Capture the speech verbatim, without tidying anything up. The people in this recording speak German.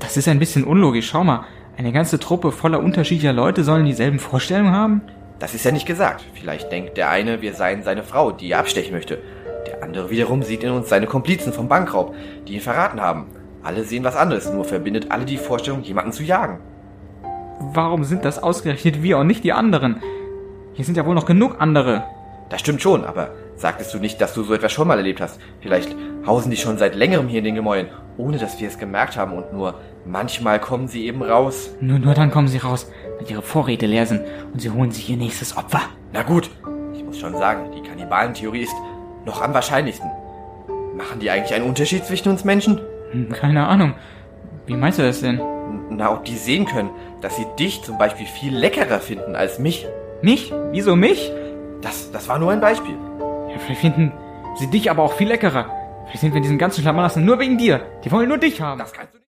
Das ist ein bisschen unlogisch. Schau mal, eine ganze Truppe voller unterschiedlicher Leute sollen dieselben Vorstellungen haben? Das ist ja nicht gesagt. Vielleicht denkt der eine, wir seien seine Frau, die er abstechen möchte. Der andere wiederum sieht in uns seine Komplizen vom Bankraub, die ihn verraten haben. Alle sehen was anderes, nur verbindet alle die Vorstellung, jemanden zu jagen. Warum sind das ausgerechnet wir und nicht die anderen? Hier sind ja wohl noch genug andere. Das stimmt schon, aber sagtest du nicht, dass du so etwas schon mal erlebt hast? Vielleicht hausen die schon seit längerem hier in den Gemäuern, ohne dass wir es gemerkt haben und nur manchmal kommen sie eben raus. Nur, nur dann kommen sie raus, wenn ihre Vorräte leer sind und sie holen sich ihr nächstes Opfer. Na gut, ich muss schon sagen, die Kannibalentheorie ist noch am wahrscheinlichsten. Machen die eigentlich einen Unterschied zwischen uns Menschen? Hm, keine Ahnung. Wie meinst du das denn? Na, ob die sehen können, dass sie dich zum Beispiel viel leckerer finden als mich. Mich? Wieso mich? Das, das war nur ein Beispiel. Ja, vielleicht finden sie dich aber auch viel leckerer. Vielleicht sind wir in diesen ganzen Schlamassel nur wegen dir. Die wollen nur dich haben. Das kannst du nicht.